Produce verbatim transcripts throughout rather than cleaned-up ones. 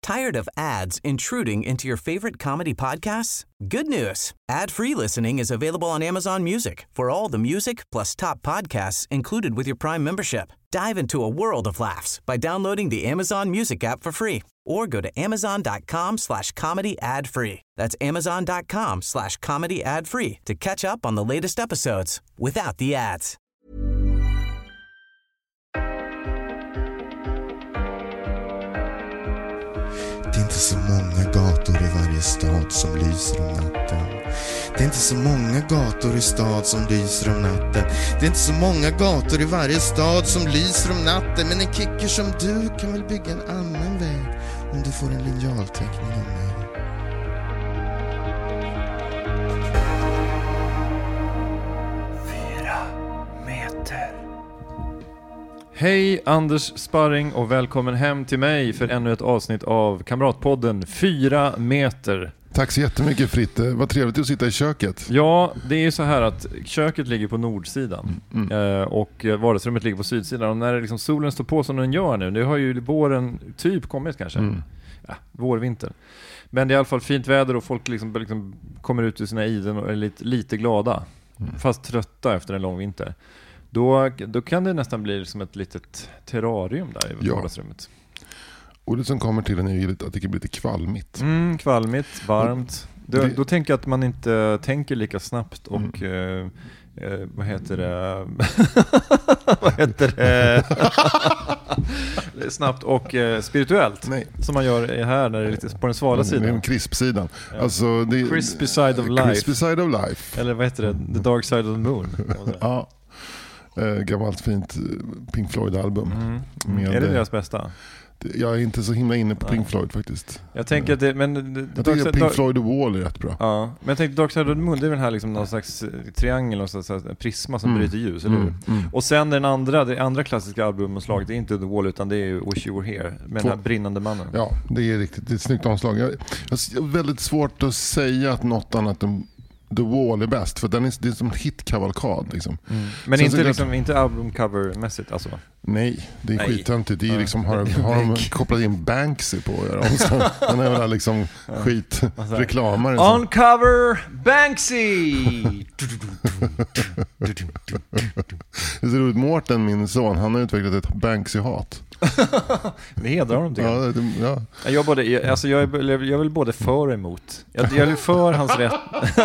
Tired of ads intruding into your favorite comedy podcasts? Good news. Ad-free listening is available on Amazon Music for all the music plus top podcasts included with your Prime membership. Dive into a world of laughs by downloading the Amazon Music app for free or go to amazon.com slash comedy ad free. That's amazon.com slash comedy ad free to catch up on the latest episodes without the ads. Det är inte så många gator i varje stad som lyser om natten. Det är inte så många gator i stad som lyser om natten. Det är inte så många gator i varje stad som lyser om natten. Men en kicker som du kan väl bygga en annan väg om du får en linjalteckning av mig. Fyra meter. Hej Anders Sparring och välkommen hem till mig för ännu ett avsnitt av Kamratpodden Fyra meter. Tack så jättemycket Fritte, vad trevligt att sitta i köket. Ja, det är ju så här att köket ligger på nordsidan mm. eh, och vardagsrummet ligger på sydsidan. Och när liksom solen står på som den gör nu, det har ju våren typ kommit kanske. Mm. Ja, vårvinter. Men det är i alla fall fint väder och folk liksom, liksom kommer ut ur sina iden och är lite, lite glada. Mm. Fast trötta efter en lång vinter. Då, då kan det nästan bli som ett litet terrarium där i ja. vardagsrummet. Och det som kommer till en är ju att det kan bli lite kvalmigt. Mm, kvalmigt, varmt. Då, det... då tänker jag att man inte tänker lika snabbt och mm. eh, eh, vad heter det? vad heter det? snabbt och eh, spirituellt. Nej. Som man gör här när det är lite på den svala sidan. Det är en crisp-sidan. Ja. Alltså, det är, crispy side of life. Crispy side of life. Eller vad heter det? The dark side of the moon. ja. Eh, gammalt fint Pink Floyd-album. Mm. Med, är det deras bästa? Jag är inte så himla inne på Pink Floyd faktiskt. Jag tänker att det, men jag tycker att Pink Floyd och Wall är rätt bra. Ja, men jag tänkte Dark Side of the Moon, det är väl här liksom någon slags triangel och så, så, så, prisma som mm. bryter ljus, eller hur? Mm. Mm. Och sen den andra, det andra klassiska albumomslaget, det är inte The Wall utan det är Wish You Were Here med Två. Den här brinnande mannen. Ja, det är riktigt, det är ett snyggt omslag. Jag, jag har väldigt svårt att säga att något annat än The Wall är bäst, för den är, det är som en hitkavalkad liksom. Mm. Men inte, liksom, inte albumcovermässigt alltså? Nej, det är skittöntigt. Det är liksom, har, har de kopplat in Banksy på att göra. Den är väl liksom skitreklamare. On cover Banksy! Det ser ut Mårten, min son, han har utvecklat ett Banksy-hat. Det hedrar honom tycker jag. Ja, det, ja. Jag, både, alltså jag, är, jag vill både för och emot. Jag, jag vill för hans rätt.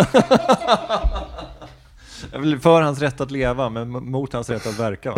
Jag vill för hans rätt att leva, men mot hans rätt att verka.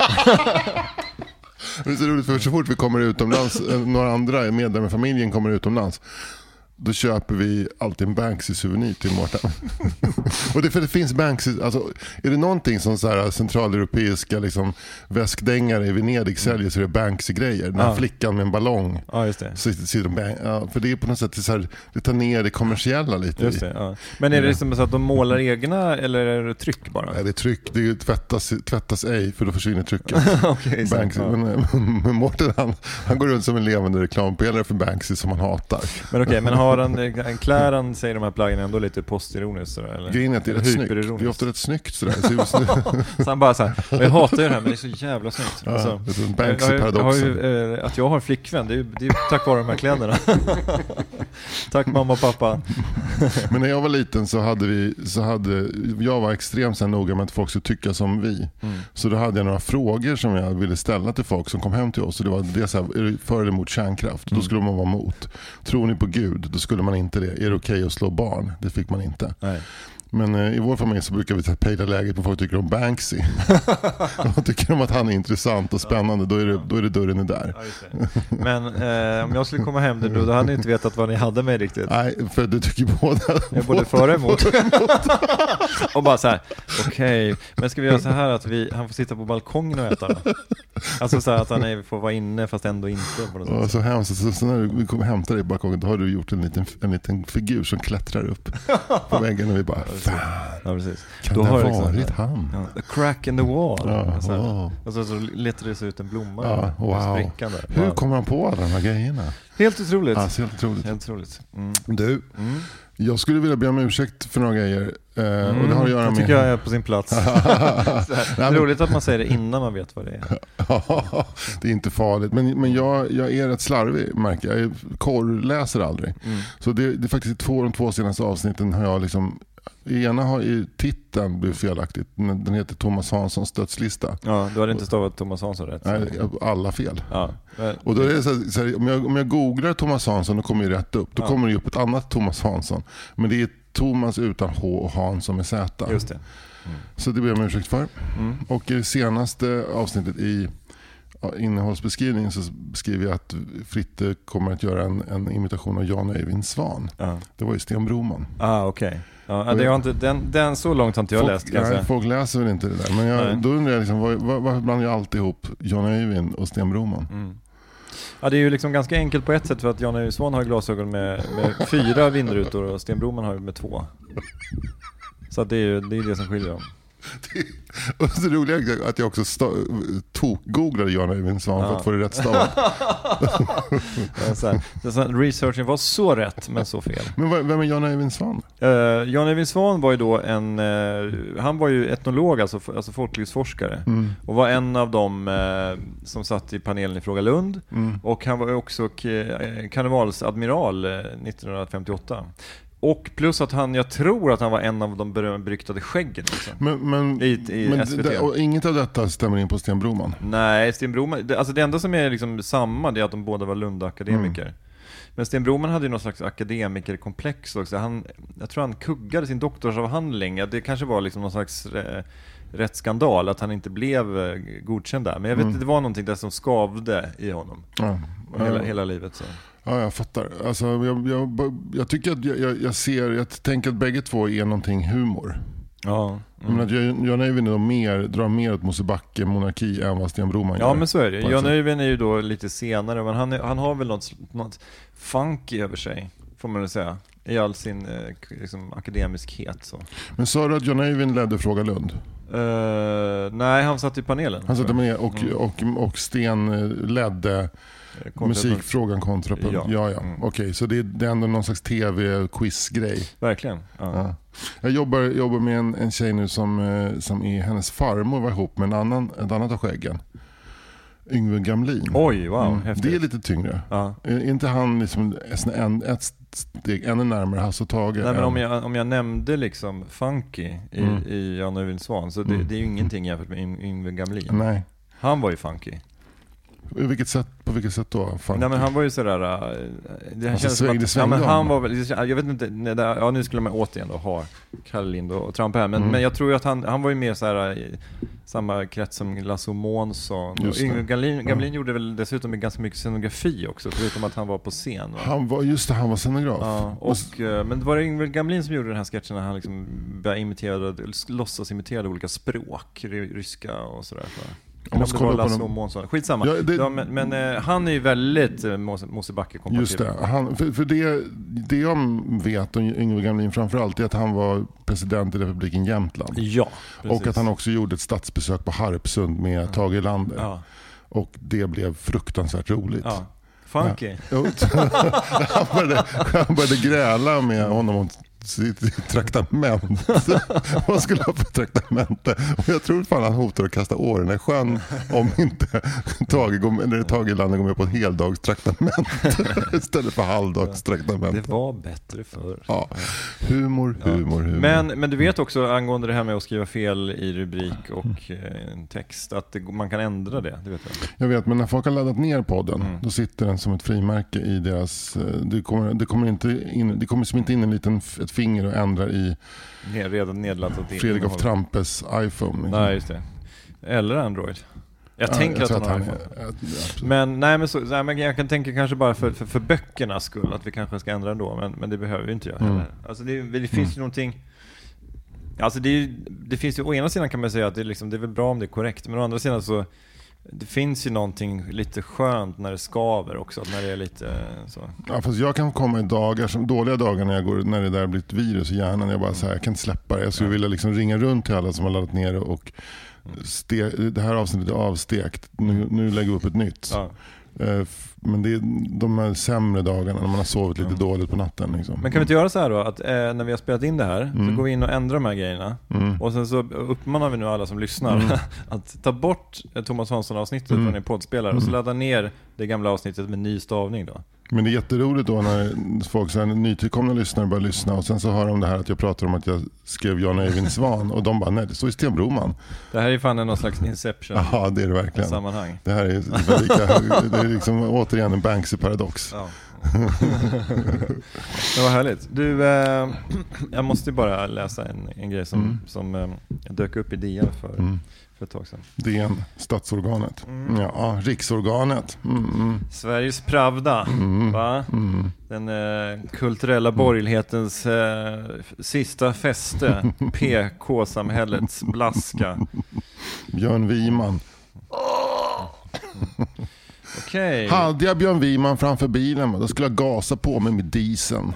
Det är så roligt, för så fort vi kommer utomlands, några andra medlemmar i familjen kommer utomlands, då köper vi alltid en Banksy-souvenir till Mårten. Och det är för det finns Banksy, alltså är det någonting som så här centraleuropeiska liksom väskdängare i Venedig säljer, så är det Banksy-grejer. Den här ja. flickan med en ballong. Ja, just det. Så sitter de, ja, för det är på något sätt så här, det tar ner det kommersiella lite. Just det, ja. Men är det liksom så att de målar egna eller är det tryck bara? Ja, det är tryck. Det är tvättas, tvättas ej, för då försvinner trycket. okay, Banksy. Ja. Men, men Mårten, han, han går runt som en levande reklampelare för Banksy som han hatar. Men okej, okay, men har han en kläran, säger de här plaggen ändå lite postironiskt sådär, eller? Grejen är att det är rätt snyggt. Det är ofta rätt snyggt sådär. Så han bara såhär, jag hatar ju det här men det är så jävla snyggt. Ja, alltså, det är en Banksy-paradoxen. Äh, att jag har flickvän, det är ju det är tack vare de här kläderna. Tack mamma och pappa. Men när jag var liten så hade vi, så hade, jag var extremt så noga med att folk skulle tycka som vi. Mm. Så då hade jag några frågor som jag ville ställa till folk som kom hem till oss. Och det var det så här, är du för eller emot kärnkraft? Mm. Då skulle man vara mot. Tror ni på Gud? Då skulle man inte det. Är det okej okay att slå barn? Det fick man inte. Nej. Men eh, i vår familj så brukar vi ta pejla läget på folk tycker om Banksy. Och tycker de att han är intressant och spännande, då är det, då är det dörren är där. Ja, men eh, om jag skulle komma hem då, då hade ni inte vetat vad ni hade med riktigt. Nej, för du tycker båda. Jag både för och emot. Och bara så här, okej, okay, men ska vi göra så här att vi, han får sitta på balkongen och äta då? Alltså så här att han är, får vara inne fast ändå inte. På något sätt. Så hemskt, så, så när vi kommer hämta dig på balkongen, då har du gjort en liten, en liten figur som klättrar upp på väggen och vi bara... Ja, precis. Kan då det har ha varit liksom, han? Ja, a crack in the wall. Ja, så wow. Och så, så letar det sig ut en blomma. Ja, wow. Där. Hur Wow. kommer han på alla de här grejerna? Helt otroligt. Alltså, helt otroligt. Helt otroligt. Mm. Du, mm. jag skulle vilja be om ursäkt för några grejer. Mm, och det har att göra jag med... tycker jag är på sin plats. Det är roligt att man säger det innan man vet vad det är. Det är inte farligt. Men, men jag, jag är rätt slarvig, märker jag. Jag korrläser aldrig. Mm. Så det, det är faktiskt två, de två senaste avsnitten har jag liksom... Ena har i titeln blivit felaktigt. Den heter Thomas Hanssons dödslista. Ja, du hade inte stavat Thomas Hansson rätt. Nej, alla fel. Ja. Och då är det så här, så här, om, jag, om jag googlar Thomas Hansson, då kommer ju rätt upp. Då ja. kommer det upp ett annat Thomas Hansson. Men det är Thomas utan H och Hansson med Z. Just det. Mm. Så det ber jag om ursäkt för. Mm. Och i det senaste avsnittet i innehållsbeskrivningen så skriver jag att Fritte kommer att göra en, en imitation av Jan Öjvind Svan. Ja. Det var ju Sten Broman. Ah, okej. Okay. Ja, det har inte, den, den så långt har inte jag folk, läst. Nej, folk läser väl inte det där. Men jag, då undrar jag liksom, varför var, blandar jag alltid ihop Jan Öjvind och Sten Broman? Mm. Ja, det är ju liksom ganska enkelt på ett sätt, för att Jan Öjvind Svan har glasögon med, med fyra vindrutor och Sten Broman har ju med två. Så att det är ju det, är det som skiljer dem. Och det roliga är att jag också st- tok-googlade Jan Öjvind Svan ja. för att få det rätt stavat. Researchen var så rätt men så fel. Men vem är Jan Öjvind Svan? Uh, Jan Öjvind Svan var ju då en uh, han var ju etnolog, alltså, alltså folklivsforskare mm. och var en av dem uh, som satt i panelen i Fråga Lund mm. och han var ju också k- karnevalsadmiral uh, nittonhundrafemtioåtta. Och plus att han, jag tror att han var en av de beryktade skäggen liksom. Men, men, I, i men S V T. Det, och inget av detta stämmer in på Sten Broman? Nej, Sten Broman, det, alltså det enda som är liksom samma, det är att de båda var Lund-akademiker. Mm. Men Sten Broman hade ju någon slags akademikerkomplex också. Han, jag tror han kuggade sin doktorsavhandling. Ja, det kanske var liksom någon slags eh, rätt skandal att han inte blev eh, godkänd där. Men jag vet mm. det var någonting där som skavde i honom. Ja. Hela, ja. hela livet så. Ja, jag fattar. Alltså, jag, jag, jag tycker att jag, jag ser, jag tänker att bägge två är någonting humor. Ja. Mm. Men att Jan Öjvind är mer, drar mer åt Mosebacke monarki än vad Sten Broman gör. Ja, men så är det. Jan Öjvind är ju då lite senare, men han, är, han har väl något, något funky över sig, får man väl säga. I all sin liksom, akademiskhet. Så. Men sa du att Jan Öjvind ledde Fråga Lund? Uh, nej, han satt i panelen. Han satt med och, mm. och, och, och Sten ledde kontra musikfrågan kontra på. Ja, ja. ja. Mm. Okej, okay, så det, det är ändå någon slags tv-quiz-grej. Verkligen. Ja. Ja. Jag jobbar, jobbar med en, en tjej nu som, som är hennes farmor var ihop med en annan, ett annat av skäggen. Yngve Gamlin. Oj, wow, mm. häftigt. Det är lite tyngre. Ja. Är inte han liksom en, ett steg ännu närmare Hasse och Tage? Nej, men om jag, om jag nämnde liksom funky i, mm. i Jan Öjvind Svan, så det, mm. det är ju ingenting jämfört med Yngve Gamlin. Nej. Han var ju funky. Vilket sätt, på vilket sätt då? Funky? Nej, men han var ju sådär... Det alltså, känns sväng, som att, ja, men han var väl... Jag vet inte... Ja, nu skulle man återigen då ha Kalle Lind och Trump här. Men, mm. men jag tror ju att han, han var ju mer såhär... I samma krets som Lasse Månsson. Yngve Gamlin, Gamlin mm. gjorde väl dessutom ganska mycket scenografi också. Förutom att han var på scen. Va? Han var, just det, han var scenograf. Ja, och, men det var det Yngve Gamlin som gjorde den här sketchen när han liksom började imitera, låtsas imitera olika språk. Ryska och sådär. Så. Jag måste kolla på Månsson. Skitsamma. Ja, det, ja, men men eh, han är ju väldigt eh, Mosebacke-kompatibel. Just det. Han, för för det, det jag vet om Yngve Gamlin framförallt är att han var president i republiken Jämtland. Ja, och att han också gjorde ett statsbesök på Harpsund med ja. Tage Erlander. Ja. Och det blev fruktansvärt roligt. Ja. Funky. Ja. han, började, han började gräla med honom om sitt traktament. Vad skulle ha för traktamente? Och jag tror fan han hotar att kasta åren i sjön om inte Tage går, eller Tage Erlander går med på ett heldagstraktament istället för halvdagstraktament. Det var bättre förr. Ja. Humor, humor, humor. Men, men du vet också angående det här med att skriva fel i rubrik och eh, text att det, man kan ändra det, det vet jag. Jag vet, men när folk har laddat ner podden mm. då sitter den som ett frimärke i deras det kommer, det kommer inte in, det kommer som inte in en liten ett finger och ändrar i Ned, redan nedladdat Fredrik af Trampes iPhone. Liksom. Nej, just det. Eller Android. Jag ja, tänker jag att han har iPhone. Är, men nej, men, så, nej, men jag kan tänka kanske bara för, för, för böckernas skull att vi kanske ska ändra ändå, men, men det behöver vi inte göra. Mm. Alltså det, det finns mm. ju någonting. Alltså det, det finns ju, å ena sidan kan man säga att det, liksom, det är väl bra om det är korrekt, men å andra sidan så det finns ju någonting lite skönt när det skaver också, när det är lite så. Ja, fast jag kan komma i dagar, som dåliga dagar när jag går, när det där blir ett virus i hjärnan, jag bara så här, jag kan inte släppa det. Jag skulle ja. vilja liksom ringa runt till alla som har laddat ner och ste, det här avsnittet är avstekt. Nu, nu lägger vi upp ett nytt. Ja. Men det är de här sämre dagarna när man har sovit lite mm. dåligt på natten. Liksom. Men kan vi inte göra så här då? Att eh, när vi har spelat in det här mm. så går vi in och ändrar de här grejerna. Mm. Och sen så uppmanar vi nu alla som lyssnar mm. att ta bort Thomas Hansson-avsnittet mm. från en poddspelare mm. och så ladda ner det gamla avsnittet med ny stavning då. Men det är jätteroligt då när folk, så här, nytillkomna lyssnare börjar lyssna och sen så hör de det här att jag pratar om att jag skrev Jan Eivind Svan och de bara, nej det står i Sten Broman. Det här är fan någon slags Inception. Ja, det är det verkligen. Sammanhang. Det här är, lika, det är liksom återigen en Banksy-paradox. Ja. Det var härligt. Du, eh, jag måste bara läsa en, en grej som, mm. som eh, dök upp i D N för, mm. för ett tag sedan. D N, statsorganet. Mm. Ja, riksorganet. Mm, mm. Sveriges Pravda, mm. va? Mm. Den eh, kulturella borgerlighetens eh, sista fäste, P K-samhällets blaska. Björn Wiman. Mm. Okay. Hade jag Björn Wiman framför bilen, då skulle jag gasa på mig med dieseln.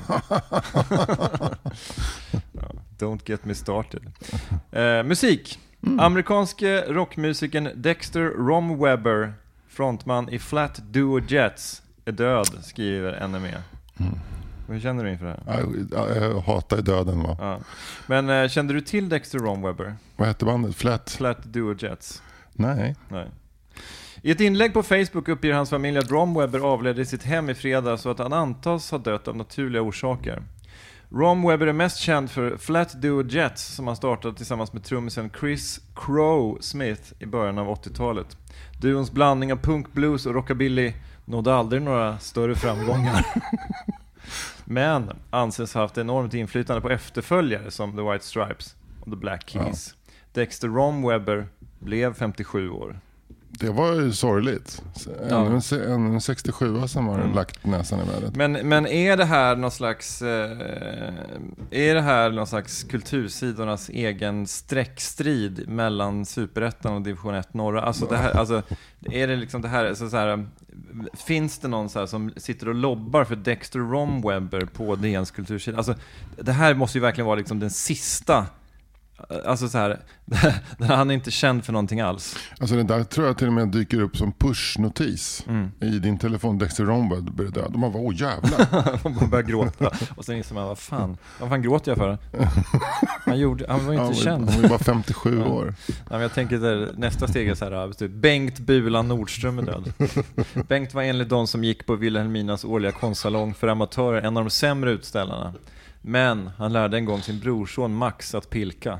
Don't get me started. Eh, musik. Mm. Amerikanske rockmusikern Dexter Romweber, frontman i Flat Duo Jets, är död, skriver N M E. Mm. Hur känner du inför det här? Jag, jag hatar döden, va? Ja. Men eh, kände du till Dexter Romweber? Vad hette bandet? Flat? Flat Duo Jets. Nej. Nej. I ett inlägg på Facebook uppger hans familj att Romweber avled i sitt hem i fredags så att han antas ha dött av naturliga orsaker. Romweber är mest känd för Flat Duo Jets som han startade tillsammans med trummisen Chris Crow Smith i början av åttiotalet. Duons blandning av punk, blues och rockabilly nådde aldrig några större framgångar. Men anses ha haft enormt inflytande på efterföljare som The White Stripes och The Black Keys. Ja. Dexter Romweber blev femtiosju år. Det var ju sorgligt. En, ja. en sextiosju som har mm. lagt näsan i vädret. Men, men är det här någon slags eh, är det här någon slags kultursidornas egen sträckstrid mellan Superettan och Division ett norra? Alltså det här, alltså är det liksom det här, alltså så här, finns det någon så här som sitter och lobbar för Dexter Romweber på D N:s kultursida? Alltså det här måste ju verkligen vara liksom den sista. Alltså så här, han är inte känd för någonting alls. Alltså det där tror jag till och med dyker upp som pushnotis mm. i din telefon. Dexter Romweber börjar dö. De bara, åh jävlar. Man börjar gråta. Och sen inser man, vad fan, vad fan gråter jag för? Han, gjorde, han var inte han var, känd. Han var bara femtiosju år. Ja, men jag tänker där, nästa steg är så här, Bengt Bulan Nordström är död. Bengt var enligt de som gick på Wilhelminas årliga konstsalong för amatörer en av de sämre utställarna. Men han lärde en gång sin brorson Max att pilka.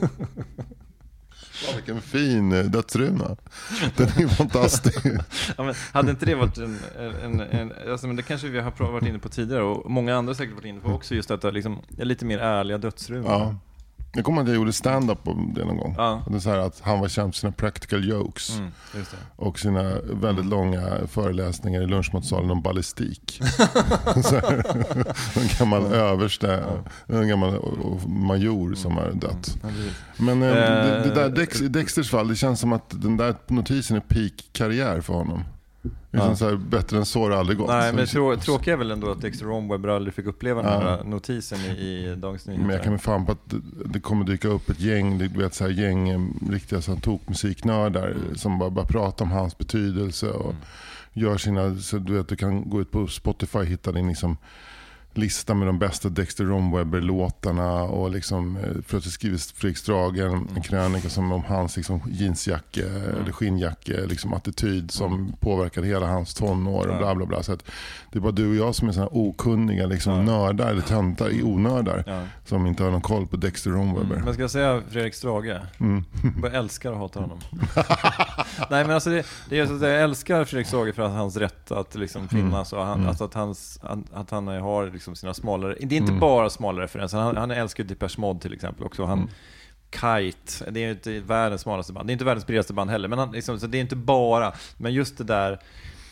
Ja, vilken fin dödsruna. Den är fantastisk. Ja, men hade inte det varit en... en, en alltså, men det kanske vi har varit inne på tidigare och många andra säkert varit inne på också, just att det liksom är lite mer ärliga dödsruna. Ja. Jag kommer att jag gjorde stand-up om det någon gång. Ja. Det är så här att han var känd för sina practical jokes. Mm, just det. Och sina väldigt mm. långa föreläsningar i lunchmatsalen om ballistik. Så här, en gammal mm. överste, ja. En gammal major mm. som har dött. Mm. Men eh, det, det där Dex, i Dexters fall, det känns som att den där notisen är peak-karriär för honom. Ja. Så här, bättre än så har det aldrig gått. Nej, men trå- tråkigt är väl ändå att Dexter Romweber aldrig fick uppleva den här ja. notisen i, i Dagens Nyheter. Men jag kan med fan på att det, det kommer dyka upp ett gäng, du vet, så här, gäng riktiga så här, tokmusiknördar mm. som bara, bara pratar om hans betydelse och mm. gör sina, så du vet, du kan gå ut på Spotify och hitta din liksom lista med de bästa Dexter Romweber-låtarna och liksom för att det skrivs Fredrik Stragen mm. en krönika som om hans liksom jeansjacke mm. eller skinnjacke liksom attityd som mm. påverkar hela hans tonår och bla bla bla. Så att det är bara du och jag som är såna okunniga liksom ja. nördar eller töntar i onördar ja. som inte har någon koll på Dexter Romweber. Mm. Men ska jag säga Fredrik Strage? Mm. Jag älskar att hata honom. Nej, men alltså det, det är så att jag älskar Fredrik Strage för att hans rätt att liksom finnas och han, mm. alltså att, hans, att han har liksom sina smalare, det är inte mm. bara smalare referenser, han, han älskar Depeche Mode till exempel också, han mm. Kite, det är inte världens smalaste band, det är inte världens bredaste band heller, men han, liksom, så det är inte bara, men just det där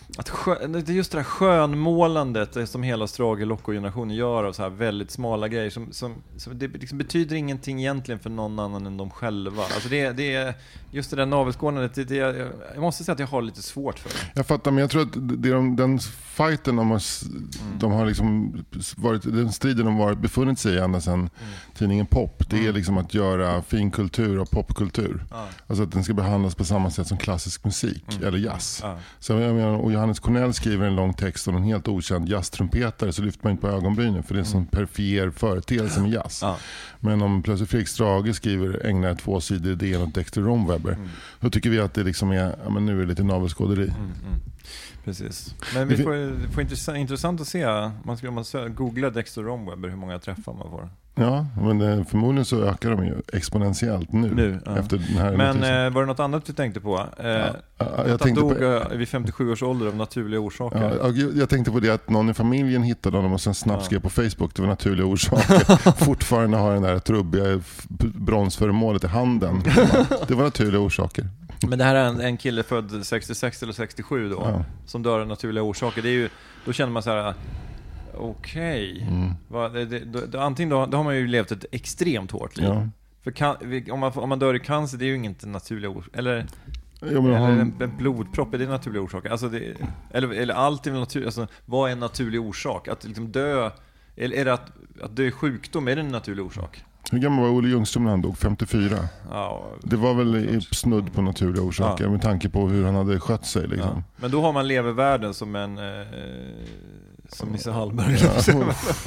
Att skö, det är just det där skönmålandet som hela Strage Locko-generationen gör av så här väldigt smala grejer som, som, som det liksom betyder ingenting egentligen för någon annan än de själva. Alltså det, det är just det där navelskådandet, det, det, jag måste säga att jag har lite svårt för det. Jag fattar, men jag tror att det är de, den fighten de har, mm. de har liksom varit, den striden de har varit befunnit sig i ända sedan mm. tidningen Pop, det är liksom att göra finkultur och popkultur. Ah. Alltså att den ska behandlas på samma sätt som klassisk musik mm. eller jazz. Ah. Så jag menar, och Johannes Cornell skriver en lång text om en helt okänd jazztrumpetare, så lyfter man inte på ögonbrynen för det är en sån perfier företeelse med jazz. Ah. Men om plötsligt Fredrik Strage skriver ägnar två sidor idén åt Dexter Romweber, mm. då tycker vi att det liksom är, ja, men nu är det lite navelskåderi. Mm, mm. Precis. Men vi får, får intressant, intressant att se, man ska, om man googlar Dexter Romweber, hur många träffar man får. Ja, men förmodligen så ökar de ju exponentiellt nu, nu ja. efter den här. Men eh, var det något annat du tänkte på? Eh, ja, ja, jag att han dog på, vid femtiosju års ålder av naturliga orsaker. Ja, jag tänkte på det att någon i familjen hittade honom och sen snabbt skrev på Facebook, det var naturliga orsaker. Fortfarande har den där trubbiga bronsföremålet i handen. Det var naturliga orsaker. Men det här är en, en kille född sextiosex eller sextiosju då, ja. som dör av naturliga orsaker. Det är ju, då känner man så här, okej. Okay. Mm. Antingen då, då har man ju levt ett extremt hårt liv. Ja. För kan, om, man, om man dör i cancer, det är ju inte naturliga orsaker. Eller, ja, eller han... en, en blodpropp, är det naturliga orsaker? Alltså det, eller, eller allt är naturligt. Alltså, vad är en naturlig orsak? Att liksom dö, eller är det att, att dö i sjukdom, är det en naturlig orsak? Hur gammal var Olle Ljungström när han dog? femtiofyra. Ja, det var väl snudd på naturliga orsaker, ja. med tanke på hur han hade skött sig. Liksom. Ja. Men då har man levervärden som en... Eh, som Nisse Hallberg. Ja.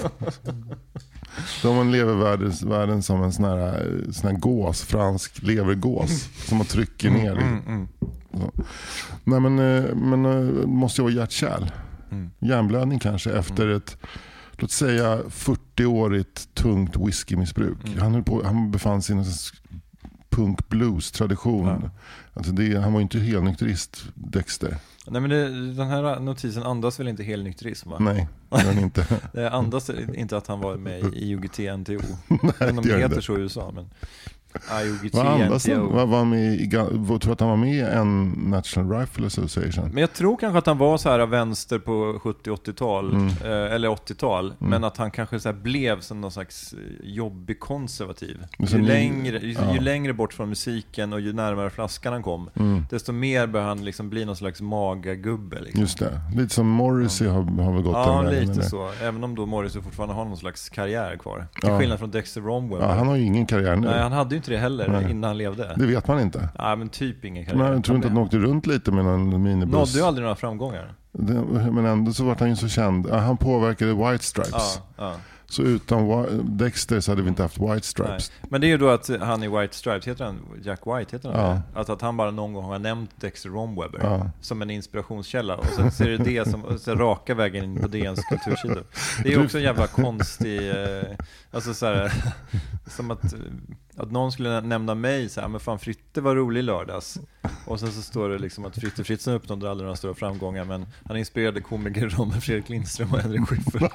Då har man levervärden som en sån här, sån här gås, fransk levergås, som man trycker ner. Liksom. Mm, mm, mm. Nej, men, men måste ju vara hjärtkärl. Mm. Hjärnblödning kanske efter mm. ett... Låt säga fyrtio-årigt tungt whiskymissbruk. Mm. Han, höll på, han befann sig i en punk-blues-tradition. Ja. Alltså det, han var ju inte helnykterist, Dexter. Nej, men det, den här notisen andas väl inte helnykterism, va? Nej, den inte. Det andas inte att han var med i U G T N T O. Nej, de heter så i U S A, men... Vad andas han? Vad var med i, jag tror att han var med i en National Rifle Association. Men jag tror kanske att han var så här vänster på sjuttio-åttiotal mm. eh, eller åttiotal, mm. men att han kanske så här blev som någon slags jobbig konservativ. Ju, ni, längre, ju, ja. ju längre bort från musiken och ju närmare flaskan han kom, mm. desto mer bör han liksom bli någon slags magagubbe. Liksom. Just det. Lite som Morrissey ja. har, har väl gått ja, den lite så. Även om då Morrissey fortfarande har någon slags karriär kvar. Till ja. skillnad från Dexter Romweber. Ja, han har ju ingen karriär nu. Nej, han hade ju inte det heller. Nej. Innan han levde. Det vet man inte. Ja, men typ ingen karriär. Men jag tror inte att han åkte runt lite med någon minibuss. Nådde ju aldrig några framgångar. Det, men ändå så var han ju så känd. Han påverkade White Stripes. Ja, ja. Så utan Dexter så hade vi inte haft White Stripes. Nej. Men det är ju då att han i White Stripes, heter han Jack White, heter han ja. det? Att, att han bara någon gång har nämnt Dexter Romweber ja. som en inspirationskälla. Och sen så är det det som så raka vägen in på D N:s kultursida. Det är också en jävla konstig... Eh, alltså så här, som att, att någon skulle nämna mig så här, men fan Fritte var rolig lördags. Och sen så står det liksom att Fritte Fritzen uppnådde aldrig några stora framgångar, men han inspirerade komiker som Fredrik Lindström och Henrik Schyffert.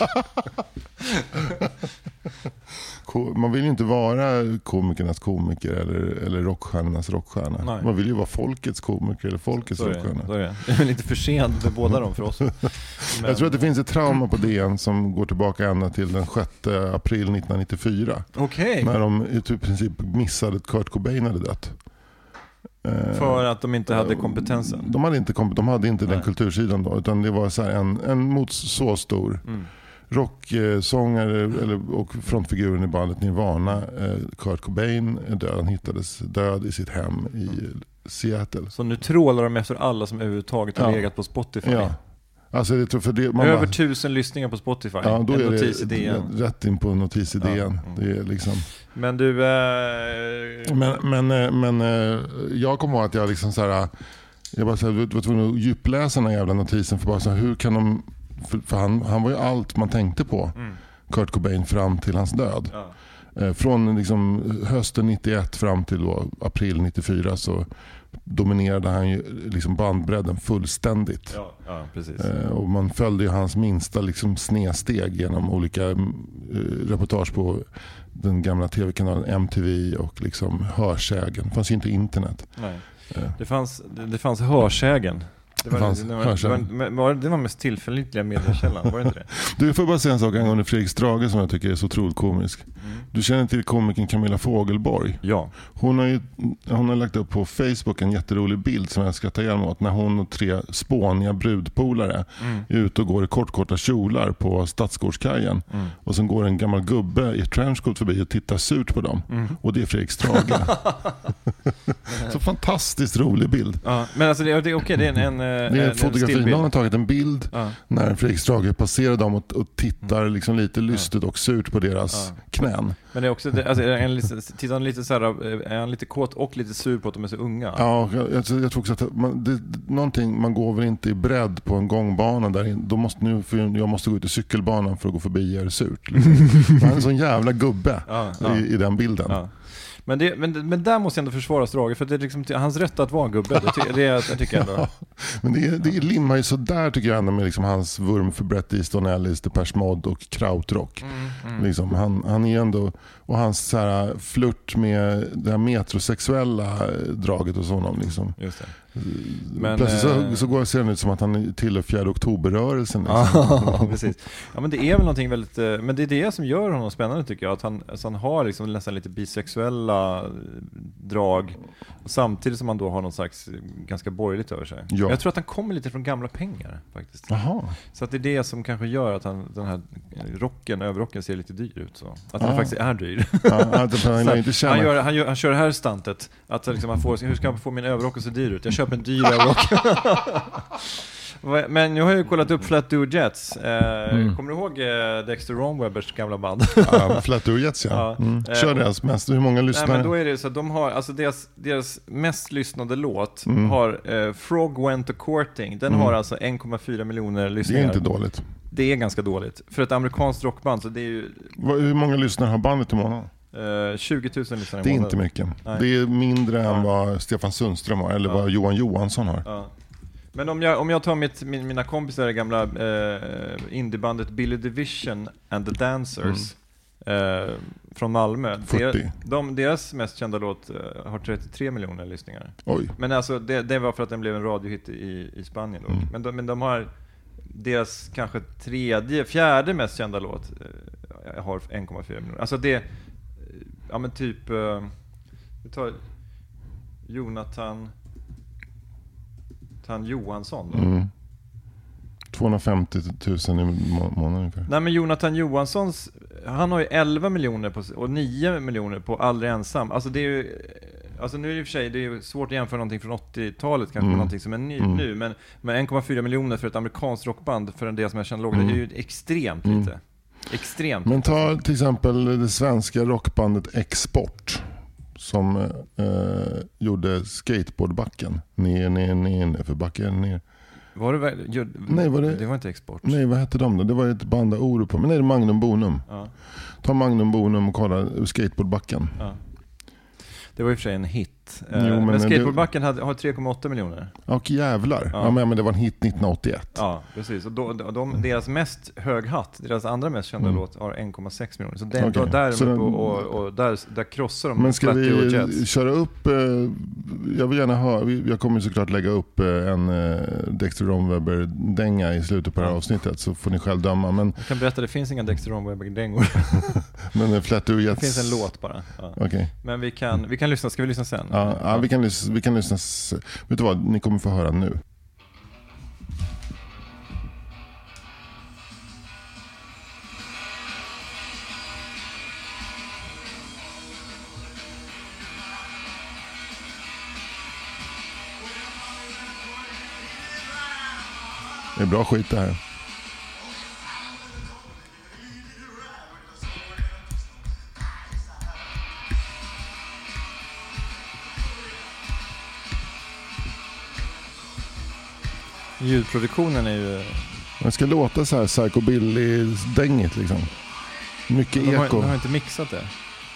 Man vill ju inte vara komikernas komiker eller, eller rockstjärnornas rockstjärna. Nej. Man vill ju vara folkets komiker eller folkets så rockstjärna. Så är det. Det är lite för sent för båda dem för oss. Men... Jag tror att det finns ett trauma på D N som går tillbaka ända till den sjätte april nittonhundranittiofyra. Okej. När de i typ princip missade att Kurt Cobain hade dött. För att de inte hade kompetensen. De hade inte, de hade inte den kultursidan då, utan det var så här en, en mot så stor mm. rocksångare eller, och frontfiguren i bandet Nirvana, Kurt Cobain är död. Han hittades död i sitt hem i Seattle. Så nu trålar de efter alla som överhuvudtaget har ja. legat på Spotify. Ja. Alltså det tror för det, man över bara, tusen lyssningar på Spotify. Ja, då är det rätt in på notisidén. Ja. Mm. Det är liksom. Men du äh... men men men jag kommer ihåg att jag liksom så här, jag bara så här, var tvungen att djupläsa den här jävla notisen för bara så här, hur kan de för, för han han var ju allt man tänkte på. Mm. Kurt Cobain fram till hans död. Ja. Från liksom hösten nittioett fram till då april nittiofyra så dominerade han ju liksom bandbredden fullständigt. Ja, ja, precis. Eh, och man följde ju hans minsta liksom snedsteg genom olika eh, reportage på den gamla tv-kanalen M T V och liksom hörsägen. Det fanns ju inte internet. Nej. Eh. Det fanns det fanns hörsägen. Det var, fanns, det, var, det, var, var, det var mest tillfälliga mediekällan, var det inte det? Du får bara säga en sak angående Fredrik Strage som jag tycker är så otroligt komisk. Mm. Du känner till komikern Camilla Fogelborg? Ja. Hon har, ju, hon har lagt upp på Facebook en jätterolig bild som jag ska ta hjälp åt när hon och tre spåniga brudpolare mm. är ute och går i kortkorta kjolar på Stadsgårdskajen. Mm. Och sen går en gammal gubbe i trenchcoat förbi och tittar surt på dem. Mm. Och det är Fredrik Strage. Så fantastiskt rolig bild. Ja, men alltså det, det är okej, det är en, en, det är en fotografi. Någon har tagit en bild ja. när Fredrik Strage passerar dem och, och tittar liksom lite lystigt och surt på deras ja. knän. Men det är också, det, alltså, är en, tittar han lite så här, är han lite kåt och lite sur på att de är så unga? Ja, jag, jag tror också att man, det, någonting, man går väl inte i bredd på en gångbana där in, då måste nu, för jag måste gå ut i cykelbanan för att gå förbi är surt. Liksom. Han är en sån jävla gubbe ja, ja. I, i den bilden. Ja. Men, det, men, men där måste jag ändå försvara Strage, för det är liksom hans rätt att vara gubbe. Det, ty, det, jag tycker jag ändå. Ja, men det, det limmar ju så där tycker jag ändå med liksom hans vurm för Bret Easton Ellis, Depeche Mode och krautrock. Mm, mm. Liksom, han, han är ändå, och hans så här, flört med det här metrosexuella draget hos honom. Liksom. Just det. Men, plötsligt så, så går det ut som att han tillhör fjärde oktoberrörelsen. Liksom. Ja, precis. Ja, men det är väl någonting väldigt, men det är det som gör honom spännande tycker jag, att han, alltså han har liksom nästan lite bisexuella drag samtidigt som han då har någon slags ganska borgerligt över sig. Ja. Jag tror att han kommer lite från gamla pengar faktiskt. Aha. Så att det är det som kanske gör att han, den här rocken, överrocken ser lite dyr ut så. Att han faktiskt är dyr. Ja, att han, inte han, gör, han, gör, han kör det här stantet att liksom han får, hur ska man få min överrock så dyr ut? Jag köper en dyr överrock. Men jag har ju kollat upp Flat Duo Jets. Eh, mm. Kommer du ihåg eh, Dexter Romwebbers gamla band? Ja, Flat Duo Jets, ja. ja. Mm. Kör deras mest. Hur många lyssnar? Nej, men då är det så att de har, alltså deras, deras mest lyssnade låt mm. har eh, Frog Went to Courting. Den mm. har alltså en komma fyra miljoner lyssningar. Det är inte dåligt. Det är ganska dåligt. För ett amerikanskt rockband så det är ju... Hur många lyssnare har bandet i månaden? Uh, tjugo tusen lyssnare i månaden. Det är månaden. inte mycket. Nej. Det är mindre ja. än vad Stefan Sundström har eller ja. vad Johan Johansson har. Ja. Men om jag, om jag tar mitt, min, mina kompisar, gamla eh, indiebandet Billy Division and the Dancers mm. eh, från Malmö. fyrtio. De, deras mest kända låt eh, har trettiotre miljoner lyssningar. Oj. Men alltså, det, det var för att den blev en radiohit i, i Spanien. Mm. Men, de, men de har deras kanske tredje, fjärde mest kända låt eh, har en komma fyra miljoner. Alltså det, ja men typ, eh, vi tar Jonathan... Han Johansson då. Mm. tvåhundrafemtio tusen i må- månaden ungefär. Nej men Jonathan Johanssons, han har ju elva miljoner på, och nio miljoner på Aldrig ensam. Alltså det är ju, alltså nu är det i och för sig det är svårt att jämföra någonting från åttiotalet kanske mm. med någonting som är ny, mm. nu men, men en komma fyra miljoner för ett amerikanskt rockband för en del som jag känner lågt mm. det är ju extremt mm. lite. Extremt. Men ta till exempel det svenska rockbandet Export som eh, gjorde Skateboardbacken. Ner, ner, ner, ner för backen ner. Var det, väl, gör, nej, var det, det var inte Export. Nej, vad hette de då? Det var ett band av oro på. Men nej, det är Magnum Bonum. Ja. Ta Magnum Bonum och kolla Skateboardbacken. Ja. Det var i och för sig en hit. Jo, men men Skateboardbacken hade, har tre komma åtta miljoner. Och jävlar. Ja. Ja, men, men det var en hit nittonhundraåttioett. Ja, precis. Och då, de, de, deras mest hög hatt, deras andra mest kända mm. låt har en komma sex miljoner. Så den, okay. då, där, så den, och, och där, där krossar de. Men ska vi köra upp, eh, jag vill gärna ha, jag kommer såklart lägga upp eh, en eh, Dexter Romweber-dänga i slutet på det här ja. avsnittet, så får ni själv döma. Men, jag kan berätta, det finns inga Dexter Romweber-dängor. Men Flat Duo Jets... Det finns en låt bara. Ja. Okay. Men vi kan, vi kan lyssna, ska vi lyssna sen? Ja, ja. ja vi, kan lyssna, vi kan lyssna. Vet du vad, ni kommer få höra nu. Det är bra skit det här. Ljudproduktionen är ju... Man ska låta så här psychobilly-dängigt liksom. Mycket de har, eko. De har inte mixat det.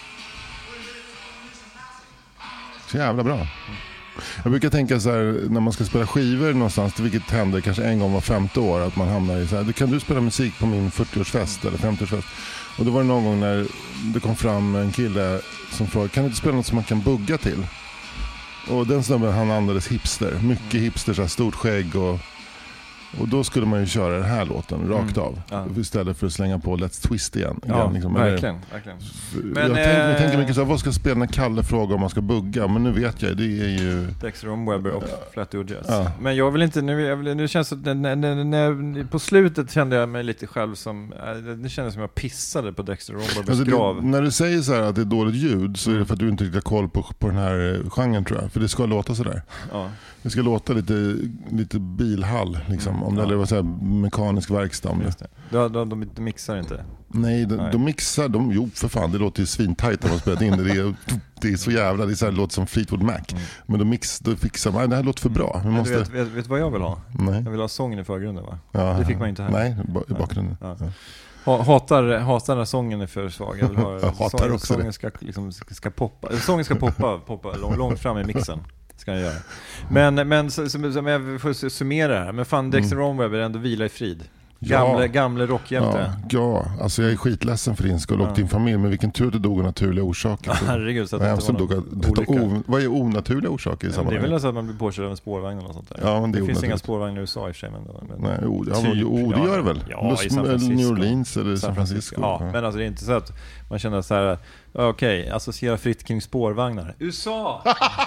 Så jävla bra. Jag brukar tänka så här, när man ska spela skivor någonstans, vilket händer kanske en gång var femte år, att man hamnar i så här, kan du spela musik på min fyrtioårsfest eller femtioårsfest? Och då var det någon gång när det kom fram en kille som frågade, kan du inte spela något som man kan bugga till? Och den snubben, han andades hipster. Mycket hipster, så här stort skägg och... Och då skulle man ju köra den här låten rakt av. Mm. Ja. Istället för att slänga på Let's Twist igen. Ja, igen liksom. verkligen, verkligen. Men, jag, tänk, jag tänker mycket så här, vad ska spela när Kalle frågar om man ska bugga? Men nu vet jag, det är ju... Dexter Romweber och Flatwood Jazz. Ja. Men jag vill inte, nu, jag vill, nu känns det, när, när, när, på slutet kände jag mig lite själv som, det kändes som jag pissade på Dexter Romwebers alltså grav. Det, när du säger så här att det är dåligt ljud så är det för att du inte riktigt har koll på, på den här genren, tror jag. För det ska låta så där. Ja. Det ska låta lite, lite bilhall liksom. Mm, om det, ja. Eller vad säger, mekanisk verkstad. Just det. De, de, de, de mixar inte. Nej, de, de mixar. De, jo, för fan, det låter ju svintajt om man spelat in det. Det är, det är så jävla, det är så här, det låter som Fleetwood Mac. Mm. Men de mix, de fixar, nej, det här låter för bra. Vi måste... vet, vet, vet vad jag vill ha? Nej. Jag vill ha sången i förgrunden, va? Ja, det fick man inte här. Nej, i bakgrunden. Ja. Ja. Hatar, hatar när sången är för svag. Jag vill ha, jag hatar sången, också sången ska, liksom, ska poppa. Sången ska poppa, poppa långt, långt fram i mixen. Ska jag göra. Men, men som, som jag får summera här. Men fan, Dexter mm. Romweber ändå vila i frid. Gamle, ja. gamle rockhjälte. Ja, ja, alltså jag är skitledsen för din skull och ja. din familj. Men vilken tur att du dog av naturliga orsaker. Herregud, så att nej, det inte var någon o, vad är onaturliga orsaker i ja, sammanhanget? Det är väl så att man blir påkörd av en spårvagn eller något sånt där. Ja, men det, det finns onaturligt. Inga spårvagnar i U S A i och för sig. Men, men nej, o, ja, typ, o, det gör det väl? Ja, Los, i San Francisco. New Orleans eller San Francisco. Ja, ja, men alltså det är inte så att man känner så här, okej, okay, associera fritt kring spårvagnar. U S A!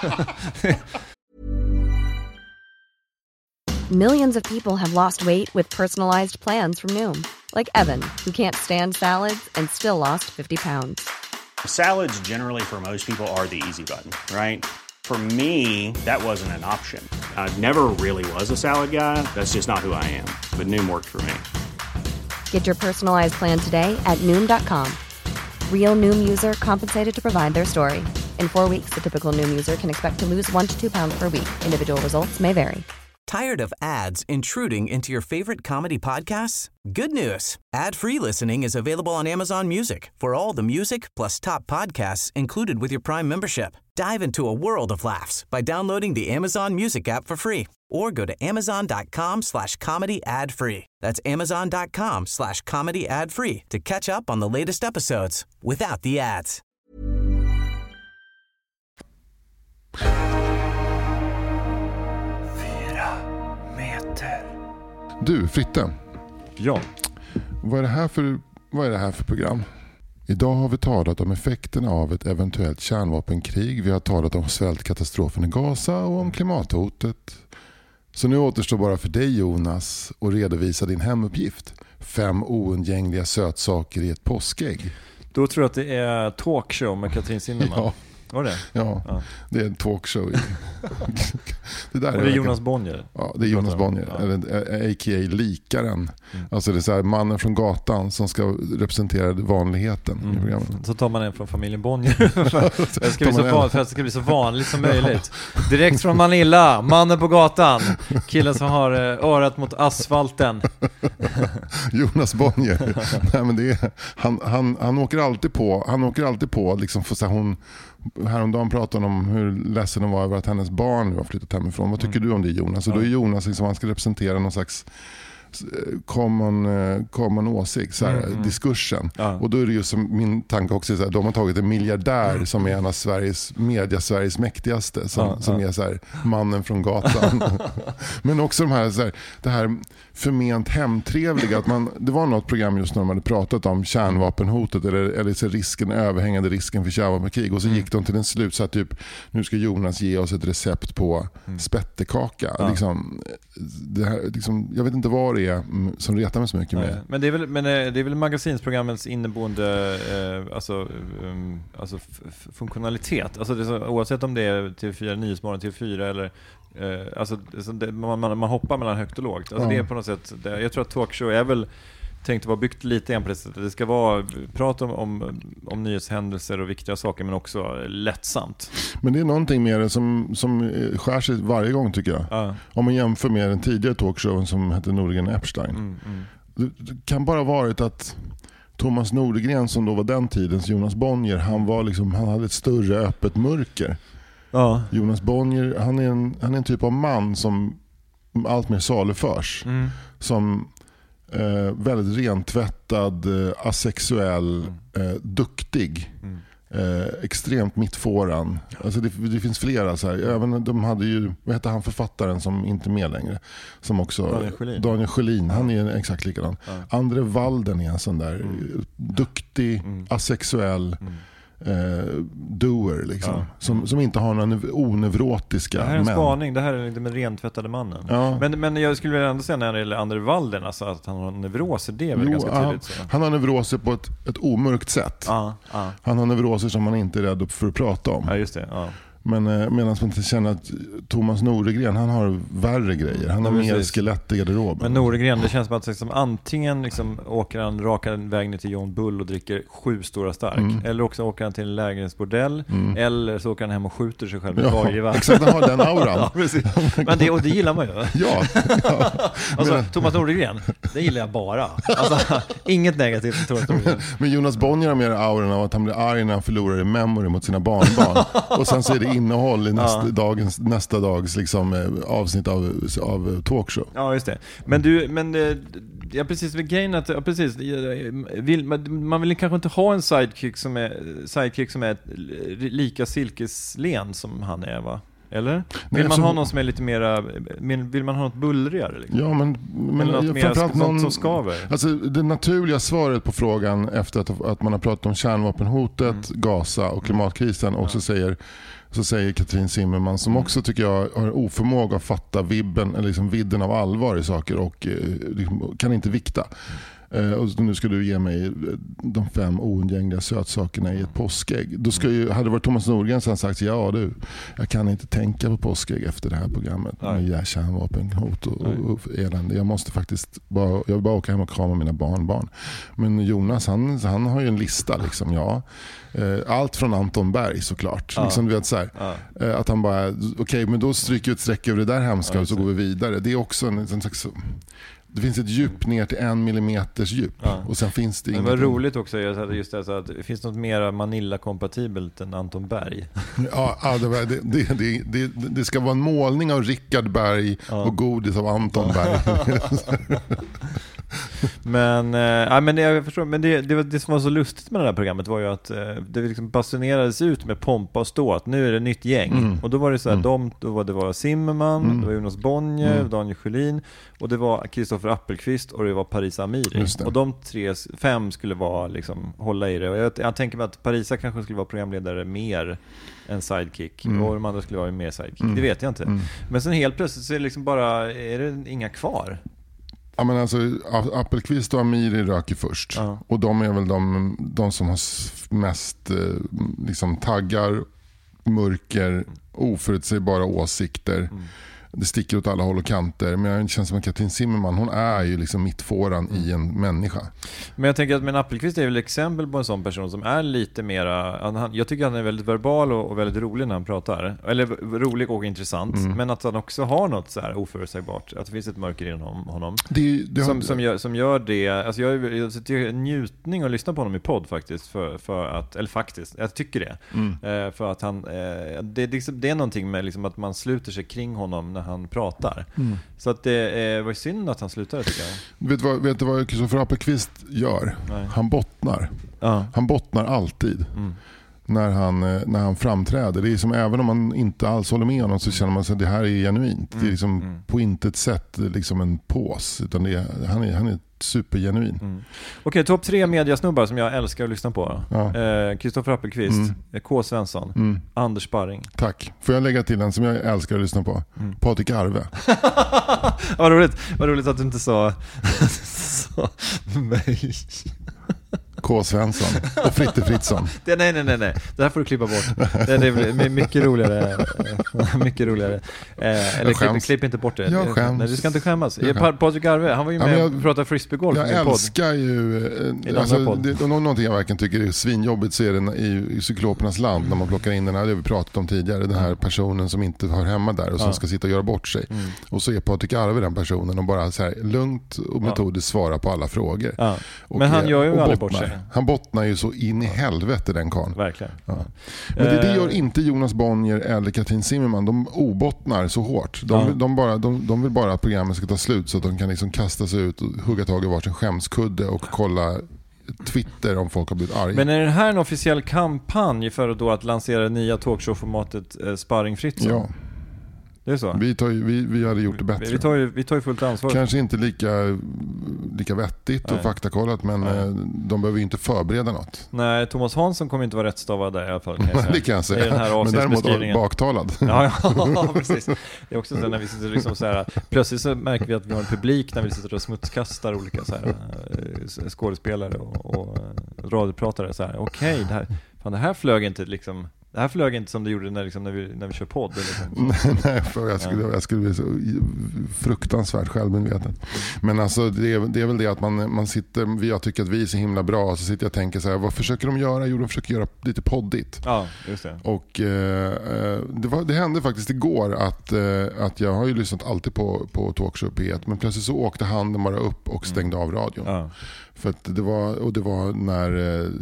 Millions of people have lost weight with personalized plans from Noom. Like Evan, who can't stand salads and still lost fifty pounds. Salads generally for most people are the easy button, right? For me, that wasn't an option. I never really was a salad guy. That's just not who I am. But Noom worked for me. Get your personalized plan today at Noom dot com. Real Noom user compensated to provide their story. In four weeks, the typical Noom user can expect to lose one to two pounds per week. Individual results may vary. Tired of ads intruding into your favorite comedy podcasts? Good news. Ad-free listening is available on Amazon Music for all the music plus top podcasts included with your Prime membership. Dive into a world of laughs by downloading the Amazon Music app for free or go to amazon.com slash comedy ad free. That's amazon.com slash comedy ad free to catch up on the latest episodes without the ads. Du, Fritte. Ja. Vad är det här för, vad är det här för program? Idag har vi talat om effekterna av ett eventuellt kärnvapenkrig. Vi har talat om svältkatastrofen i Gaza och om klimathotet. Så nu återstår bara för dig, Jonas, att redovisa din hemuppgift. Fem oundgängliga sötsaker i ett påskägg. Då tror jag att det är talkshow med Katrin Zinnemann. Ja. Var det? Ja, ja, det är en talkshow. det, där och det är Jonas Bonnier. Ja, det är Jonas Bonnier, ja. Eller, a k a likaren. Mm. Alltså det är så här, mannen från gatan som ska representera vanligheten mm. i programmet. Så tar man en från familjen Bonnier för, det ska bli så van, för att det ska bli så vanligt som möjligt. Direkt från Manila, mannen på gatan. Killen som har örat mot asfalten. Jonas Bonnier. Nej, men det är, han, han, han åker alltid på, han åker alltid på liksom, för så här, hon häromdagen pratade om hur ledsen hon var över att hennes barn nu har flyttat hemifrån. Vad tycker mm. du om det, Jonas? Och då är Jonas liksom, han ska representera någon slags common, common åsikt, så här, mm. diskursen. Ja. Och då är det ju som min tanke också, så här, de har tagit en miljardär mm. som är en av Sveriges, media Sveriges mäktigaste, som, ja, som ja. är så här, mannen från gatan. Men också de här, så här, det här förment hemtrevliga, att man, det var något program just när de hade pratat om kärnvapenhotet eller, eller så risken, överhängande risken för kärnvapenkrig, och så mm. gick de till en slut så att typ, nu ska Jonas ge oss ett recept på mm. spettekaka. Ja. Liksom, det här, liksom, jag vet inte vad det är som retar mig så mycket med. Men det är väl, men det är väl magasinsprogrammets inneboende eh, alltså, um, alltså f- funktionalitet. Alltså det är så, oavsett om det är T V fyra Nyhetsmorgon, T V fyra eller eh, alltså det, man, man, man hoppar mellan högt och lågt. Alltså ja. det är på något sätt, det, jag tror att talkshow är väl tänkt att vara byggt lite grann på det sättet. Det ska vara prata om, om, om nyhetshändelser och viktiga saker, men också lättsamt. Men det är någonting med det som, som skär sig varje gång, tycker jag. Ja. Om man jämför med den tidigare talkshowen som hette Nordegren Epstein. Mm, mm. Det, det kan bara varit att Thomas Nordegren, som då var den tidens Jonas Bonnier, han, var liksom, han hade ett större öppet mörker. Ja. Jonas Bonnier, han är, en, han är en typ av man som allt mer saluförs. Mm. Som Eh, väldigt rentvättad, eh, asexuell, mm. eh, duktig. Mm. Eh, extremt mittfåran. Alltså det, det finns flera så här. Även de hade ju, vad heter han författaren som inte är med längre, som också Daniel Sjölin. Daniel Sjölin, han är exakt likadan. Ja. Andre Walden är en sån där mm. duktig, mm. asexuell mm. eh, doer liksom, ja. som, som inte har några onevrotiska män. Det här är en män. spaning, det här är den rentvättade mannen. Ja. Men, men jag skulle vilja ändå säga när det gäller Andre Walden, alltså att han har neuroser, det är väl Jo, ganska tydligt. Så. Han, han har neuroser på ett, ett omörkt sätt. Ja, ja. Han har neuroser som man inte är rädd för att prata om. Ja, just det. Ja. Men eh, medan man känner att Thomas Nordegren, han har värre grejer. Han har Ja, mer precis. skelett i garderoben. Men Nordegren, det känns som att liksom, antingen liksom, åker han raka vägen ner till John Bull och dricker sju stora stark. Mm. Eller också åker han till en lägenhetsbordell. Mm. Eller så åker han hem och skjuter sig själv med ja, varje vagn. Exakt, han har den auran. Ja, precis. Men det, och det gillar man ju. Ja. ja. Alltså, men, Thomas Nordegren, det gillar jag bara. Alltså, inget negativt till Thomas Nordegren. Men Jonas Bonnier har mer auran av att han blir arg när han förlorar i memory mot sina barnbarn. Och sen så är det innehåll i nästa, ja. dagens, nästa dags liksom, avsnitt av, av talkshow. Ja, just det. Men du, men ja, precis, med grejen att, ja, precis, vill, man vill kanske inte ha en sidekick som är, sidekick som är lika silkeslen som han är, va? Eller? Vill Nej, man alltså, ha någon som är lite mera, vill man ha något bullrigare? Liksom? Ja, men, men något mer framförallt som, någon, som skaver. Alltså det naturliga svaret på frågan efter att, att man har pratat om kärnvapenhotet, mm. Gaza och klimatkrisen, och så säger så säger Katrin Zimmerman, som också tycker jag har oförmåga att fatta vibben, eller liksom vidden av allvar i saker, och liksom, kan inte vikta. Uh, och nu ska du ge mig de fem oundgängliga sötsakerna i ett påskägg. Då ska ju, hade det varit Thomas Nordgren så hade han sagt, ja du, jag kan inte tänka på påskägg efter det här programmet med ja, kärnvapenhot och, och, och elände. Jag måste faktiskt bara, jag vill bara åka hem och krama mina barnbarn. Men Jonas, han, han har ju en lista liksom, ja. Uh, allt från Anton Berg såklart. Ja. Liksom, du vet, så här, ja. uh, att han bara, okej, okay, men då stryker vi ett streck över det där hemska, ja, och så går vi vidare. Det är också en, en slags... Det finns ett djup ner till en millimeters djup, ja. Och sen finns det inget. Det var roligt också just det, så att det finns något mer Manila-kompatibelt än Anton Berg. Ja, ja det, det, det, det, det, det ska vara en målning av Rickard Berg, ja. Och godis av Anton Berg. Men, äh, men, det, jag förstår, men det, det, det som var så lustigt med det här programmet var ju att äh, det liksom basunerades ut med pompa och stå att nu är det ett nytt gäng. Mm. Och då var det så här, mm. de, då var det var Zimmerman, mm. det var Jonas Bonnier, mm. Daniel Sjölin, och det var Kristoffer Appelqvist, och det var Parisa Amiri. Och de tre, fem skulle vara liksom, hålla i det. Och jag, jag tänker mig att Parisa kanske skulle vara programledare mer än sidekick, mm. och de andra skulle vara mer sidekick. Mm. Det vet jag inte. Mm. Men sen helt plötsligt så är det liksom bara, är det inga kvar. Ja, men alltså, Appelqvist och Amiri röker först. Ja. Och de är väl de, de som har mest liksom, taggar, mörker, oförutsägbara åsikter. Mm. Det sticker åt alla håll och kanter. Men det känns som att Katrin Zimmerman, hon är ju liksom mittfåran i en människa. Men jag tänker att men Appelqvist är väl exempel på en sån person som är lite mera, han, jag tycker att han är väldigt verbal och, och väldigt rolig när han pratar. Eller rolig och intressant. Mm. Men att han också har något så här oförutsägbart. Att det finns ett mörker i honom. Det, det som, har... som, gör, som gör det. Alltså jag, jag tycker njutning att lyssna på honom i podd faktiskt. För, för att, eller faktiskt, jag tycker det. Mm. Eh, för att han, eh, det, det, det är någonting med liksom att man sluter sig kring honom när han pratar. Mm. Så att det var synd att han slutade, tycker jag. Vet du vad, vet du vad Kristoffer Appelqvist gör? Nej. Han bottnar. Ja. Han bottnar alltid. Mm. När han, när han framträder. Det är som, även om man inte alls håller med honom, så känner man att det här är genuint. Mm. Det är liksom mm. på intet sätt liksom en pås, utan det är, han, är, han är supergenuin. Mm. Okej, okay, topp tre mediasnubbar som jag älskar att lyssna på. Kristoffer ja. eh, Appelqvist, mm. K. Svensson, mm. Anders Sparring. Tack. Får jag lägga till en som jag älskar att lyssna på? Mm. Patrik Arve. Vad roligt. Vad roligt att du inte sa så mig. K. Svensson och Fritte Fritzson. Det, nej, nej, nej, nej. Det här får du klippa bort. Det, det är mycket roligare. mycket roligare. Eh, eller klipp, klipp inte bort det. Jag skäms. Nej, du ska inte skämmas. Skäms. Patrik Arve, han var ju med ja, jag, och pratade frisbeegolf. Jag älskar ju... Eh, alltså, det, och någonting jag verkligen tycker är svinjobbigt, så är det i, i Cyklopernas land, när man plockar in den här, det har vi pratat om tidigare, den här personen som inte hör hemma där och som ja. ska sitta och göra bort sig. Mm. Och så är Patrik Arve den personen och bara så här lugnt och metodiskt ja. svara på alla frågor. Ja. Och, men han gör ju aldrig bort sig. Han bottnar ju så in i helvete, den karln. Verkligen. Ja. Men det, det gör inte Jonas Bonnier eller Katrin Zimmerman. De obottnar så hårt. De, ja. de, bara, de, de vill bara att programmet ska ta slut så att de kan liksom kasta sig ut och hugga tag i varsin skämskudde och kolla Twitter om folk har blivit arg. Men är det här en officiell kampanj för då att lansera det nya talkshow-formatet eh, Sparring Fritzson? Ja. Det är så? Vi, tar ju, vi, vi hade gjort det bättre. Vi tar ju, vi tar ju fullt ansvar. Kanske inte lika, lika vettigt Nej. och faktakollat, men Nej. de behöver ju inte förbereda något. Nej, Thomas Hansson kommer inte vara rättstavad där i alla fall. Kan jag säga. Det kan jag säga. Det är den här men däremot baktalad. Ja, ja, precis. Det är också så när vi sitter liksom så här, plötsligt så märker vi att vi har en publik när vi sitter och smutskastar olika så här, skådespelare och, och radiopratare. Så här, okej, okay, det här, fan, det här flög inte liksom... Det här flög inte som det gjorde när, liksom, när, vi, när vi kör podd. Liksom. Nej, för jag skulle, jag skulle bli så fruktansvärt självmedveten. Men alltså, det, är, det är väl det att man, man sitter, jag tycker att vi är så himla bra, och så sitter jag och tänker så här, vad försöker de göra? Jo, de försöker göra lite poddigt. Ja, just det. Och eh, det, var, det hände faktiskt igår att, eh, att jag har ju lyssnat alltid på, på Talkshow P ett, men plötsligt så åkte handen bara upp och stängde av radion. Ja. För att det var, och det var när... Eh,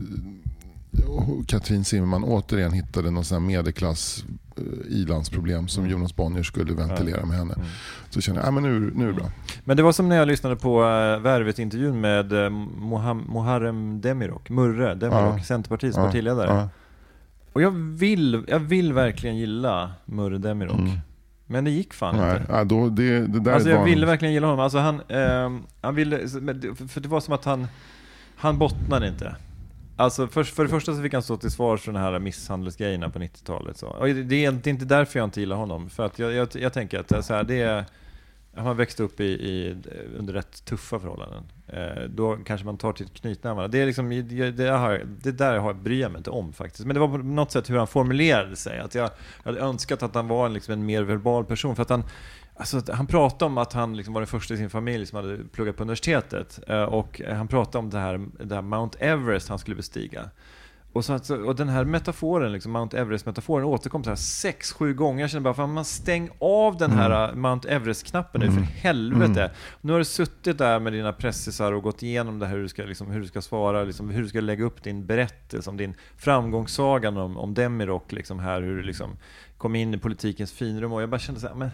Katrin Zimmerman återigen hittade någon sån här medelklass uh, ilandsproblem som Jonas Bonnier skulle ventilera med henne. Mm. Så kände jag, ja men nu, nu är det bra. Men det var som när jag lyssnade på uh, Värvet-intervjun med uh, Moham- Muharrem Demirok, Murre Demirok, ja. Centerpartiets ja. partiledare. Ja. Och jag vill, jag vill verkligen gilla Murre Demirok. Mm. Men det gick fan Nej, inte. Ja, då, det, det där alltså jag var... ville verkligen gilla honom. Alltså han, uh, han ville, för det var som att han, han bottnade inte. Alltså för, för det första så fick han stå till svars för den här misshandelsgrejerna på nittiotalet. Så. Och det, det, är, det är inte därför jag inte gillar honom. För att jag, jag, jag tänker att så här, det är, han växte upp i, i, under rätt tuffa förhållanden. Eh, då kanske man tar till knytnävarna. Det, är liksom, det, det, har, det där har, bryr jag mig inte om faktiskt. Men det var på något sätt hur han formulerade sig. Att jag, jag hade önskat att han var liksom en mer verbal person. För att han... Alltså, han pratade om att han liksom var den första i sin familj som hade pluggat på universitetet, och han pratade om det här, det här Mount Everest han skulle bestiga. Och, så att, och den här metaforen, liksom Mount Everest-metaforen, återkom så här sex, sju gånger. Jag känner bara, fan, man stäng av den här mm. Mount Everest-knappen nu, för helvete. Mm. Nu har du suttit där med dina pressisar och gått igenom det här, hur du ska, liksom, hur du ska svara, liksom, hur du ska lägga upp din berättelse om din framgångssagan om, om Demirok, liksom här, hur du liksom kom in i politikens finrum. Och jag bara kände så här, men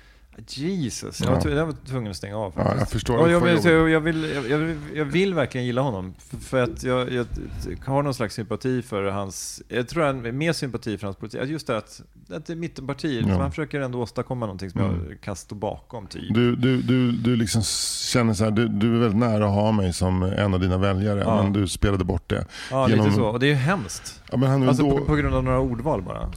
Jesus, jag var, jag var tvungen att stänga av faktiskt. Ja, jag förstår. Och jag, vill, så jag, vill, jag, vill, jag vill verkligen gilla honom, för, för att jag, jag har någon slags sympati för hans, jag tror jag mer sympati för hans politik. Just det att, att det är mittenpartiet, ja. Han försöker ändå åstadkomma någonting som mm. jag kan stå bakom typ. Du, du, du, du liksom känner så här, du, du är väldigt nära att ha mig som en av dina väljare, ja. Men du spelade bort det. Ja, genom... lite så, och det är ju hemskt. Ja, men han alltså då... på, på grund av några ordval bara.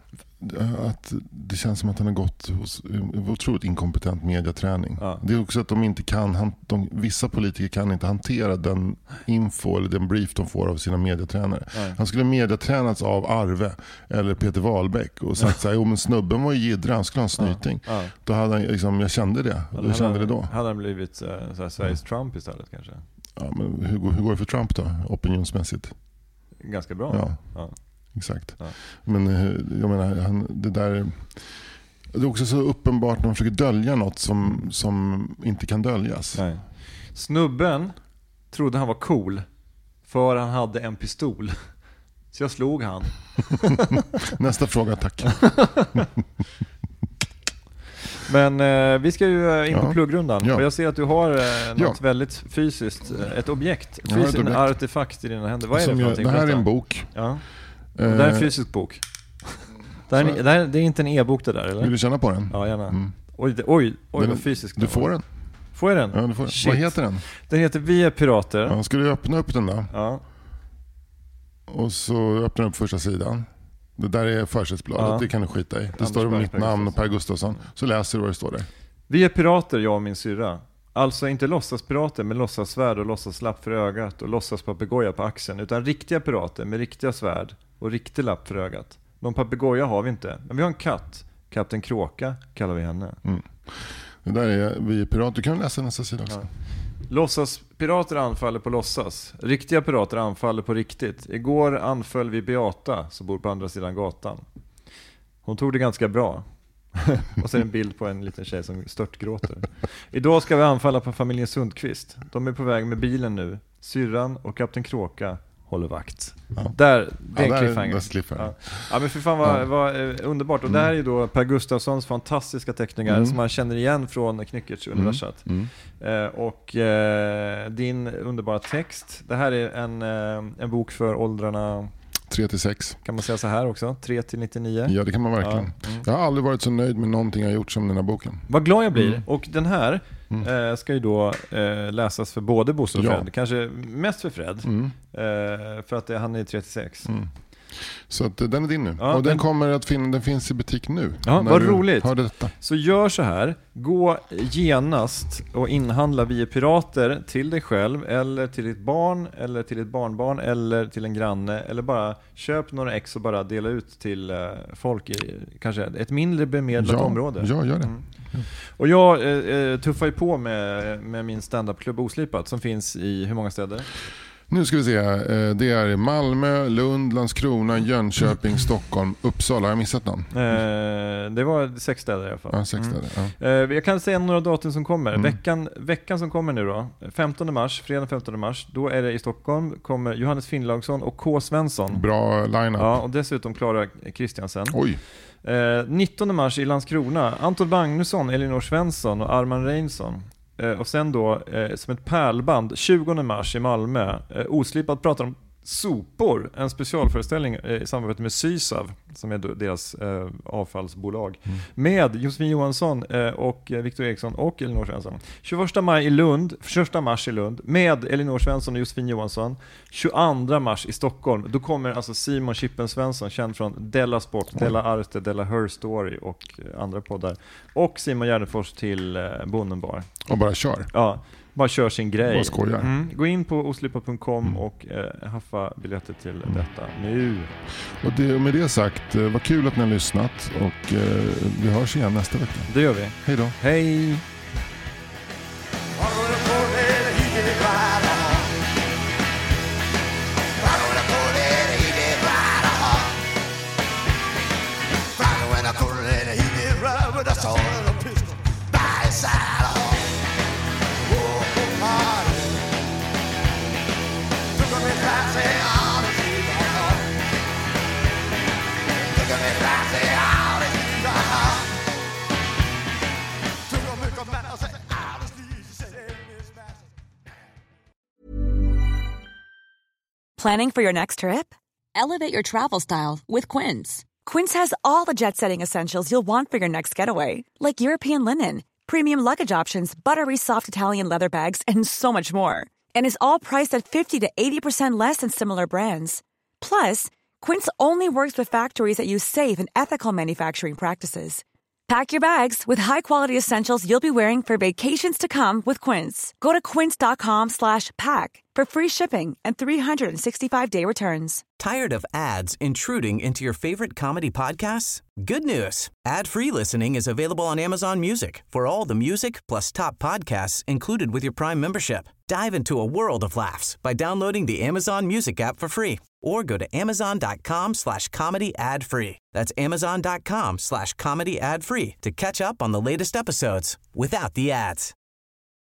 Att det känns som att han har gått hos otroligt inkompetent mediaträning. Ja. Det är också att de inte kan han, de, vissa politiker kan inte hantera den info eller den brief de får av sina mediatränare. Nej. Han skulle mediatränats av Arve eller Peter Wahlbeck och sagt så här, jo men snubben var ju jiddra, han skulle ha en snyting. Ja. Ja. Då hade han, liksom, jag kände det. Jag hade, kände det då. Hade han blivit så här, Sveriges ja. Trump istället kanske? Ja, men hur, hur går det för Trump då, opinionsmässigt? Ganska bra. Ja. Ja. Exakt. Ja. Men jag menar, han, det där det är också så uppenbart när man försöker dölja något som, som inte kan döljas. Nej. Snubben trodde han var cool för han hade en pistol. Så jag slog han. Nästa fråga, tack. Men eh, vi ska ju in ja. på pluggrundan. Ja. Och jag ser att du har eh, något ja. väldigt fysiskt, ett objekt. Fysiskt, en artefakt i dina händer. Vad är som det för jag, någonting? Det här är en bok. Ja. Det här är en fysisk bok. Det, här är, det, här, det är inte en e-bok det där, eller? Vill du känna på den? Ja, gärna. Mm. Oj, det, oj, oj vad fysisk. Du får den. Får jag den? Ja, du får den. Vad heter den? Den heter Vi är pirater. Ja, ska du öppna upp den då? Ja. Och så öppnar du upp första sidan. Det där är försättsbladet, ja. Det kan du skita i. Det Anders står om mitt namn och Per Gustafsson. Så läser du vad det står där. Vi är pirater, jag och min syrra. Alltså inte låtsaspirater med låtsassvärd och låtsaslapp för ögat och låtsaspapegoja på axeln, utan riktiga pirater med riktiga svärd och riktig lapp för ögat. Någon papegoja har vi inte, men vi har en katt. Kapten Kråka kallar vi henne. Mm. Det där är Vi är pirater. Du kan läsa nästa sida också. Ja. Låtsaspirater anfaller på låtsas. Riktiga pirater anfaller på riktigt. Igår anföll vi Beata som bor på andra sidan gatan. Hon tog det ganska bra. Och så är det en bild på en liten tjej som störtgråter. Idag ska vi anfalla på familjen Sundqvist. De är på väg med bilen nu. Syrran och Kapten Kråka håller vakt. Ja. Där, det är Ja, en där- cliffhanger. där är cliffhanger. Ja. Ja, men för fan vad, Ja. vad eh, underbart. Och det här är ju då Per Gustafssons fantastiska teckningar Mm. som man känner igen från Knyckertz universat. Mm. Eh, och eh, din underbara text. Det här är en, eh, en bok för åldrarna, tre till sex. kan man säga så här också, tre till nittionio. Ja, det kan man verkligen. Ja. Mm. Jag har aldrig varit så nöjd med någonting jag gjort som den här boken. Vad glad jag blir. Mm. Och den här Mm. eh, ska ju då eh, läsas för både Bosse och Ja. Fred. Kanske mest för Fred. Mm. Eh, för att det, han är tre till sex. Mm. Så att, eh, den är din nu. Ja, och den den- kommer att finna, den finns i butik nu. Ja, när vad du roligt. hör detta. Så gör så här, gå genast och inhandla via Pirater till dig själv eller till ditt barn eller till ditt barnbarn eller till en granne, eller bara köp några ex och bara dela ut till eh, folk i kanske ett mindre bemedlat Ja, område. ja, gör det. Mm. Och jag eh, tuffar ju på med, med min stand-up-klubb Oslipat som finns i hur många städer? Nu ska vi se. eh, Det är Malmö, Lund, Landskrona, Jönköping, Stockholm, Uppsala. Har jag missat någon? Eh, det var sex städer i alla fall. Ja, sex Mm. städer. Ja. Eh, Jag kan säga några datum som kommer. Mm. Veckan, veckan som kommer nu då, femtonde mars, fredag femtonde mars, då är det i Stockholm, kommer Johannes Finnlaugsson och K. Svensson. Bra line-up. Ja, och dessutom Klara Kristiansen. Oj. Eh, nittonde mars i Landskrona, Anton Magnusson, Elinor Svensson och Arman Reinsson. Eh, och sen då, eh, som ett pärlband, tjugonde mars i Malmö, eh, Oslipat pratar om sopor, en specialföreställning eh, i samarbete med Sysav, som är då deras eh, avfallsbolag, Mm. med Josefin Johansson eh, och eh, Victor Eriksson och Elinor Svensson. tjugoförsta maj i Lund, första mars i Lund, med Elinor Svensson och Josefin Johansson. tjugoandra mars i Stockholm, då kommer alltså Simon Chippen Svensson, känd från Della Sport, Della Arte, Della Her Story och eh, andra poddar, och Simon Gärdenfors till eh, Bonnenbar. Och bara kör. Ja, bara kör sin grej. Bara skojar. Mm. Gå in på oslipat punkt com Mm. och eh, haffa biljetter till detta nu. Och det, med det sagt, eh, vad kul att ni har lyssnat. Och eh, vi hörs igen nästa vecka. Det gör vi. Hej då. Hej! Planning for your next trip? Elevate your travel style with Quince. Quince has all the jet-setting essentials you'll want for your next getaway, like European linen, premium luggage options, buttery soft Italian leather bags, and so much more. And is all priced at fifty to eighty percent less than similar brands. Plus, Quince only works with factories that use safe and ethical manufacturing practices. Pack your bags with high-quality essentials you'll be wearing for vacations to come with Quince. Go to quince.com slash pack for free shipping and three sixty-five day returns. Tired of ads intruding into your favorite comedy podcasts? Good news. Ad-free listening is available on Amazon Music for all the music plus top podcasts included with your Prime membership. Dive into a world of laughs by downloading the Amazon Music app for free or go to amazon.com slash comedy ad free. That's amazon.com slash comedy ad free to catch up on the latest episodes without the ads.